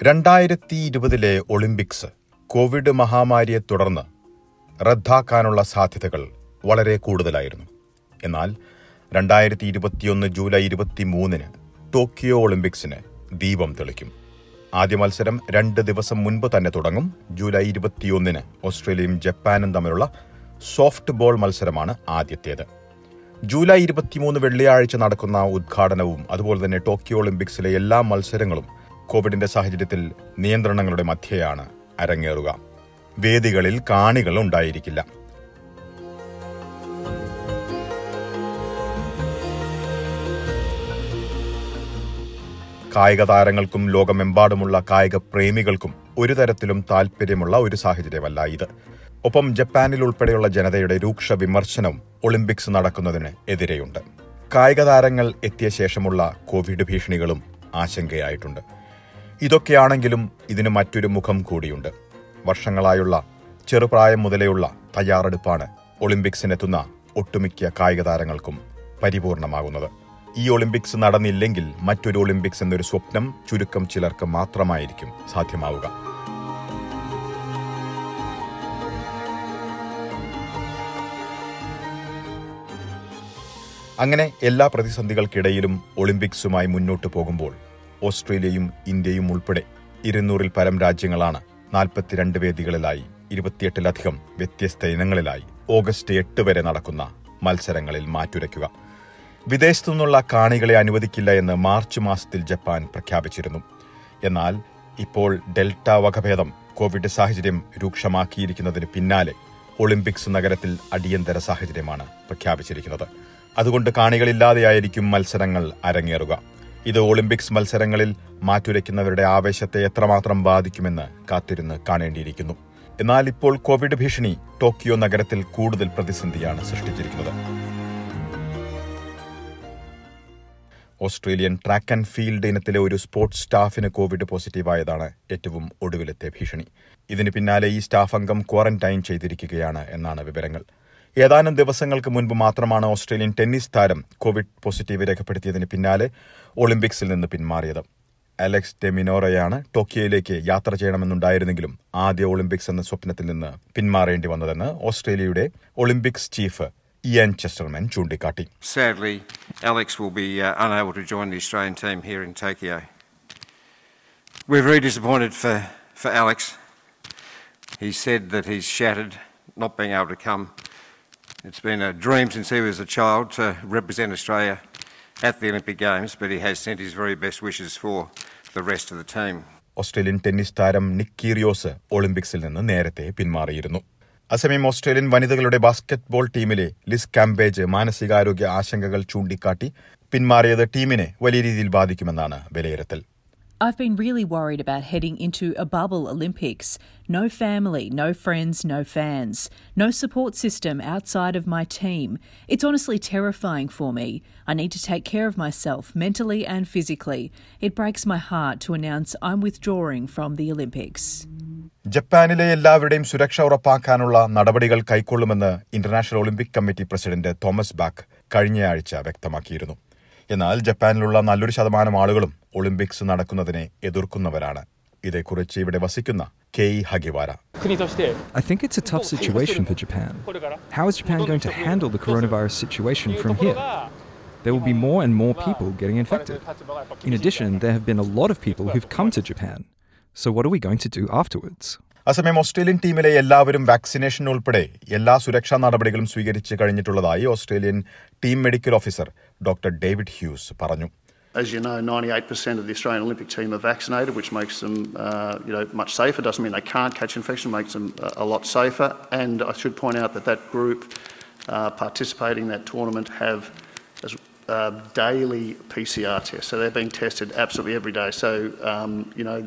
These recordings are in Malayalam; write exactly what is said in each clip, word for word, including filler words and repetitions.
രണ്ടായിരത്തി ഇരുപതിലെ ഒളിമ്പിക്സ് കോവിഡ് മഹാമാരിയെ തുടർന്ന് റദ്ദാക്കാനുള്ള സാധ്യതകൾ വളരെ കൂടുതലായിരുന്നു. എന്നാൽ രണ്ടായിരത്തി ഇരുപത്തിയൊന്ന് ജൂലൈ ഇരുപത്തിമൂന്നിന് ടോക്കിയോ ഒളിമ്പിക്സിന് ദീപം തെളിക്കും. ആദ്യ മത്സരം രണ്ട് ദിവസം മുൻപ് തന്നെ തുടങ്ങും. ജൂലൈ ഇരുപത്തിയൊന്നിന് ഓസ്ട്രേലിയയും ജപ്പാനും തമ്മിലുള്ള സോഫ്റ്റ് ബോൾ മത്സരമാണ് ആദ്യത്തേത്. ജൂലൈ ഇരുപത്തിമൂന്ന് വെള്ളിയാഴ്ച നടക്കുന്ന ഉദ്ഘാടനവും അതുപോലെ തന്നെ ടോക്കിയോ ഒളിമ്പിക്സിലെ എല്ലാ മത്സരങ്ങളും കോവിഡിന്റെ സാഹചര്യത്തിൽ നിയന്ത്രണങ്ങളുടെ മധ്യയാണ് അരങ്ങേറുക. വേദികളിൽ കാണികൾ ഉണ്ടായിരിക്കില്ല. കായിക താരങ്ങൾക്കും ലോകമെമ്പാടുമുള്ള കായിക പ്രേമികൾക്കും ഒരു തരത്തിലും താൽപര്യമുള്ള ഒരു സാഹചര്യമല്ല ഇത്. ഒപ്പം ജപ്പാനിൽ ഉൾപ്പെടെയുള്ള ജനതയുടെ രൂക്ഷ വിമർശനവും ഒളിമ്പിക്സ് നടക്കുന്നതിന് എതിരെയുണ്ട്. കായിക താരങ്ങൾ എത്തിയ ശേഷമുള്ള കോവിഡ് ഭീഷണികളും ആശങ്കയായിട്ടുണ്ട്. ഇതൊക്കെയാണെങ്കിലും ഇതിന് മറ്റൊരു മുഖം കൂടിയുണ്ട്. വർഷങ്ങളായുള്ള ചെറുപ്രായം മുതലെയുള്ള തയ്യാറെടുപ്പാണ് ഒളിമ്പിക്സിനെത്തുന്ന ഒട്ടുമിക്ക കായിക താരങ്ങൾക്കും പരിപൂർണമാകുന്നത്. ഈ ഒളിമ്പിക്സ് നടന്നില്ലെങ്കിൽ മറ്റൊരു ഒളിമ്പിക്സ് എന്നൊരു സ്വപ്നം ചുരുക്കം ചിലർക്ക് മാത്രമായിരിക്കും സാധ്യമാവുക. അങ്ങനെ എല്ലാ പ്രതിസന്ധികൾക്കിടയിലും ഒളിമ്പിക്സുമായി മുന്നോട്ടു പോകുമ്പോൾ ഓസ്ട്രേലിയയും ഇന്ത്യയും ഉൾപ്പെടെ ഇരുന്നൂറിൽ പരം രാജ്യങ്ങളാണ് നാൽപ്പത്തിരണ്ട് വേദികളിലായി ഇരുപത്തിയെട്ടിലധികം വ്യത്യസ്ത ഇനങ്ങളിലായി ഓഗസ്റ്റ് എട്ട് വരെ നടക്കുന്ന മത്സരങ്ങളിൽ മാറ്റുരയ്ക്കുക. വിദേശത്തു നിന്നുള്ള കാണികളെ അനുവദിക്കില്ല എന്ന് മാർച്ച് മാസത്തിൽ ജപ്പാൻ പ്രഖ്യാപിച്ചിരുന്നു. എന്നാൽ ഇപ്പോൾ ഡെൽറ്റ വകഭേദം കോവിഡ് സാഹചര്യം രൂക്ഷമാക്കിയിരിക്കുന്നതിന് പിന്നാലെ ഒളിമ്പിക്സ് നഗരത്തിൽ അടിയന്തര സാഹചര്യമാണ് പ്രഖ്യാപിച്ചിരിക്കുന്നത്. അതുകൊണ്ട് കാണികളില്ലാതെയായിരിക്കും മത്സരങ്ങൾ അരങ്ങേറുക. ഇത് ഒളിമ്പിക്സ് മത്സരങ്ങളിൽ മാറ്റുരയ്ക്കുന്നവരുടെ ആവേശത്തെ എത്രമാത്രം ബാധിക്കുമെന്ന് കാത്തിരുന്ന് കാണേണ്ടിയിരിക്കുന്നു. എന്നാൽ ഇപ്പോൾ കോവിഡ് ഭീഷണി ടോക്കിയോ നഗരത്തിൽ കൂടുതൽ പ്രതിസന്ധിയാണ് സൃഷ്ടിച്ചിരിക്കുന്നത്. ഓസ്ട്രേലിയൻ ട്രാക്ക് ആൻഡ് ഫീൽഡ് ഇനത്തിലെ ഒരു സ്പോർട്സ് സ്റ്റാഫിന് കോവിഡ് പോസിറ്റീവായതാണ് ഏറ്റവും ഒടുവിലത്തെ ഭീഷണി. ഇതിന് പിന്നാലെ ഈ സ്റ്റാഫ് അംഗം ക്വാറന്റൈൻ ചെയ്തിരിക്കുകയാണ് എന്നാണ് വിവരങ്ങൾ. ഏതാനും ദിവസങ്ങൾക്ക് മുൻപ് മാത്രമാണ് ഓസ്ട്രേലിയൻ ടെന്നീസ് താരം കോവിഡ് പോസിറ്റീവ് രേഖപ്പെടുത്തിയതിന് പിന്നാലെ ഒളിമ്പിക്സിൽ നിന്ന് പിന്മാറിയത്. അലക്സ് ഡെ മിനോറയാണ് ടോക്കിയോയിലേക്ക് യാത്ര ചെയ്യണമെന്നുണ്ടായിരുന്നെങ്കിലും ആദ്യ ഒളിമ്പിക്സ് എന്ന സ്വപ്നത്തിൽ നിന്ന് പിന്മാറേണ്ടി വന്നതെന്ന് ഓസ്ട്രേലിയയുടെ ഒളിമ്പിക്സ് ചീഫ് ഇയാൻ ചെസ്റ്റർമാൻ ചൂണ്ടിക്കാട്ടി. Sadly, Alex will be uh, unable to join the Australian team here in Tokyo. We're very disappointed for, for Alex. He said that he's shattered not being able to come. It's been a dream since he was a child to represent Australia at the Olympic Games, but he has sent his very best wishes for the rest of the team. Australian tennis താരം നിക് കീറിയോസ് ഒളിമ്പിക്സിൽ നിന്ന് നേരത്തെ പിന്മാറിയിരുന്നു. അസമയം ഓസ്ട്രേലിയൻ വനിതകളുടെ ബാസ്കറ്റ്ബോൾ ടീമിലെ ലിസ് കാംബേജ് മാനസികാരോഗ്യ ആശങ്കകൾ ചൂണ്ടിക്കാട്ടി പിന്മാറിയത് ടീമിനെ വലിയ രീതിയിൽ ബാധിക്കുമെന്നാണ് വിലയിരുത്തൽ. I've been really worried about heading into a bubble Olympics. No family, no friends, no fans. No support system outside of my team. It's honestly terrifying for me. I need to take care of myself mentally and physically. It breaks my heart to announce I'm withdrawing from the Olympics. ജപ്പാനിലെ എല്ലാവരുടെയും സുരക്ഷ ഉറപ്പാക്കാനുള്ള നടപടികൾ കൈക്കൊള്ളുമെന്ന് International Olympic Committee President Thomas Bach കഴിഞ്ഞയാഴ്ച വ്യക്തമാക്കിയിരുന്നു. എന്നാൽ ജപ്പാനിലുള്ള നല്ലൊരു ശതമാനം ആളുകളും ഒളിമ്പിക്സ് നടക്കുന്നതിനെ എതിർക്കുന്നവരാണ്. ഇതേക്കുറിച്ച് ഇവിടെ വസിക്കുന്ന Kei Hagiwara. I think it's a tough situation for Japan. How is Japan going to handle the coronavirus situation from here? There will be more and more people getting infected. In addition, there have been a lot of people who've come to Japan. So what are we going to do afterwards? അസമയം ഓസ്ട്രേലിയൻ ടീമിലെ എല്ലാവരും വാക്സിനേഷൻ ഉൾപ്പെടെ എല്ലാ സുരക്ഷാ നടപടികളും സ്വീകരിച്ച് കഴിഞ്ഞിട്ടുള്ളതായി Australian team medical officer doctor David Hughes പറഞ്ഞു. As you know, ninety-eight percent of the Australian Olympic team are vaccinated, which makes them uh, you know, much safer. Doesn't mean they can't catch infection, makes them a lot safer. And I should point out that that group uh, participating in that tournament have uh, daily P C R tests. So they're being tested absolutely every day. So, um, you know,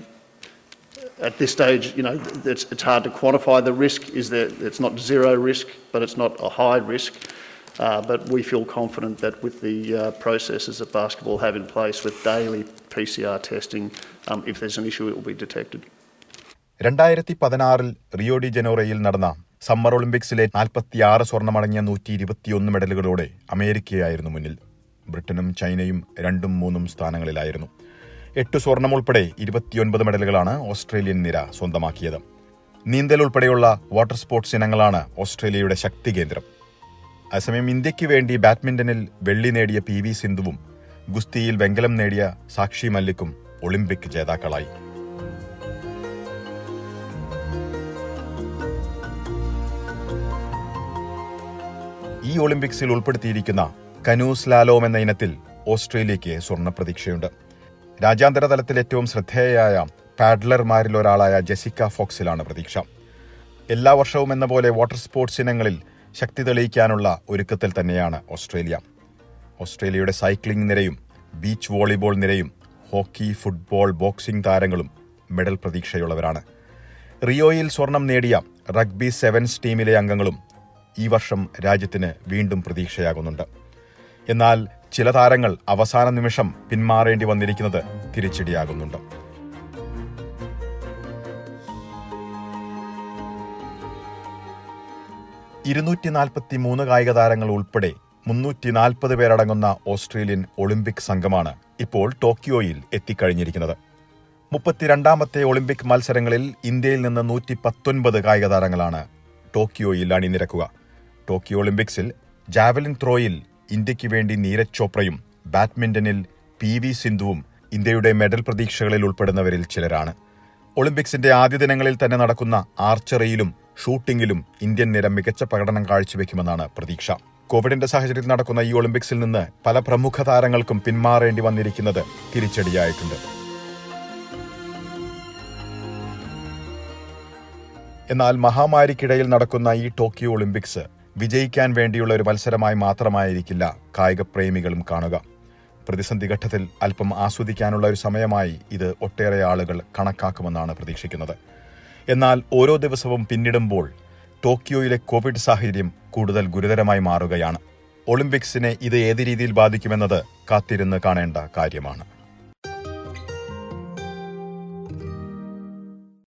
at this stage, you know, it's, it's hard to quantify the risk. Is there? It's not zero risk, but it's not a high risk. Uh, but we feel confident that with the uh, processes that basketball have in place with daily P C R testing, um, if there's an issue, it will be detected. രണ്ടായിരത്തി പതിനാറിൽ റിയോ ഡി ജനീറോയിൽ നടന്ന സമ്മർ ഒളിമ്പിക്സിലെ നാൽപ്പത്തിയാറ് സ്വർണ്ണമടങ്ങിയ നൂറ്റി ഇരുപത്തിയൊന്ന് മെഡലുകളോടെ അമേരിക്കയായിരുന്നു മുന്നിൽ. ബ്രിട്ടനും ചൈനയും രണ്ടും മൂന്നും സ്ഥാനങ്ങളിലായിരുന്നു. എട്ട് സ്വർണം ഉൾപ്പെടെ ഇരുപത്തിയൊൻപത് മെഡലുകളാണ് ഓസ്ട്രേലിയൻ നിര സ്വന്തമാക്കിയത്. നീന്തൽ ഉൾപ്പെടെയുള്ള വാട്ടർ സ്പോർട്സ് ഇനങ്ങളാണ് ഓസ്ട്രേലിയയുടെ ശക്തി കേന്ദ്രം. അതേസമയം ഇന്ത്യയ്ക്ക് വേണ്ടി ബാഡ്മിന്റണിൽ വെള്ളി നേടിയ പി വി സിന്ധുവും ഗുസ്തിയിൽ വെങ്കലം നേടിയ സാക്ഷി മല്ലിക്കും ഒളിമ്പിക് ജേതാക്കളായി. ഈ ഒളിമ്പിക്സിൽ ഉൾപ്പെടുത്തിയിരിക്കുന്ന കനൂ സ്ലാലോം എന്ന ഇനത്തിൽ ഓസ്ട്രേലിയയ്ക്ക് സ്വർണ്ണ പ്രതീക്ഷയുണ്ട്. രാജ്യാന്തര തലത്തിൽ ഏറ്റവും ശ്രദ്ധേയയായ പാഡ്ലർമാരിൽ ഒരാളായ ജെസിക്ക ഫോക്സിലാണ് പ്രതീക്ഷ. എല്ലാ വർഷവും എന്ന പോലെ വാട്ടർ സ്പോർട്സ് ഇനങ്ങളിൽ ശക്തി തെളിയിക്കാനുള്ള ഒരുക്കത്തിൽ തന്നെയാണ് ഓസ്ട്രേലിയ. ഓസ്ട്രേലിയയുടെ സൈക്ലിംഗ് നിരയും ബീച്ച് വോളിബോൾ നിരയും ഹോക്കി, ഫുട്ബോൾ, ബോക്സിംഗ് താരങ്ങളും മെഡൽ പ്രതീക്ഷയുള്ളവരാണ്. റിയോയിൽ സ്വർണം നേടിയ റഗ്ബി സെവൻസ് ടീമിലെ അംഗങ്ങളും ഈ വർഷം രാജ്യത്തിന് വീണ്ടും പ്രതീക്ഷയാകുന്നുണ്ട്. എന്നാൽ ചില താരങ്ങൾ അവസാന നിമിഷം പിന്മാറേണ്ടി വന്നിരിക്കുന്നത് തിരിച്ചടിയാകുന്നുണ്ട്. ഇരുന്നൂറ്റി നാൽപ്പത്തി മൂന്ന് കായിക താരങ്ങൾ ഉൾപ്പെടെ മുന്നൂറ്റി നാൽപ്പത് പേരടങ്ങുന്ന ഓസ്ട്രേലിയൻ ഒളിമ്പിക് സംഘമാണ് ഇപ്പോൾ ടോക്കിയോയിൽ എത്തിക്കഴിഞ്ഞിരിക്കുന്നത്. മുപ്പത്തിരണ്ടാമത്തെ ഒളിമ്പിക് മത്സരങ്ങളിൽ ഇന്ത്യയിൽ നിന്ന് നൂറ്റി പത്തൊൻപത് കായിക താരങ്ങളാണ് ടോക്കിയോയിൽ അണിനിരക്കുക. ടോക്കിയോ ഒളിമ്പിക്സിൽ ജാവലിൻ ത്രോയിൽ ഇന്ത്യയ്ക്ക് വേണ്ടി നീരജ് ചോപ്രയും ബാഡ്മിന്റണിൽ പി വി സിന്ധുവും ഇന്ത്യയുടെ മെഡൽ പ്രതീക്ഷകളിൽ ഉൾപ്പെടുന്നവരിൽ ചിലരാണ്. ഒളിമ്പിക്സിന്റെ ആദ്യ ദിനങ്ങളിൽ തന്നെ നടക്കുന്ന ആർച്ചറിയിലും ഷൂട്ടിംഗിലും ഇന്ത്യൻ നിര മികച്ച പ്രകടനം കാഴ്ചവെക്കുമെന്നാണ് പ്രതീക്ഷ. കോവിഡിന്റെ സാഹചര്യത്തിൽ നടക്കുന്ന ഈ ഒളിമ്പിക്സിൽ നിന്ന് പല പ്രമുഖ താരങ്ങൾക്കും പിന്മാറേണ്ടി വന്നിരിക്കുന്നത് തിരിച്ചടിയായിട്ടുണ്ട്. എന്നാൽ മഹാമാരിക്കിടയിൽ നടക്കുന്ന ഈ ടോക്കിയോ ഒളിമ്പിക്സ് വിജയിക്കാൻ വേണ്ടിയുള്ള ഒരു മത്സരമായി മാത്രമായിരിക്കില്ല കായിക പ്രേമികളും കാണുക. പ്രതിസന്ധി ഘട്ടത്തിൽ അല്പം ആസ്വദിക്കാനുള്ള ഒരു സമയമായി ഇത് ഒട്ടേറെ ആളുകൾ കണക്കാക്കുമെന്നാണ് പ്രതീക്ഷിക്കുന്നത്. എന്നാൽ ഓരോ ദിവസവും പിന്നിടുമ്പോൾ ടോക്കിയോയിലെ കോവിഡ് സാഹചര്യം കൂടുതൽ ഗുരുതരമായി മാറുകയാണ്. ഒളിമ്പിക്സിനെ ഇത് ഏത് രീതിയിൽ ബാധിക്കുമെന്നത് കാത്തിരുന്ന് കാണേണ്ട കാര്യമാണ്.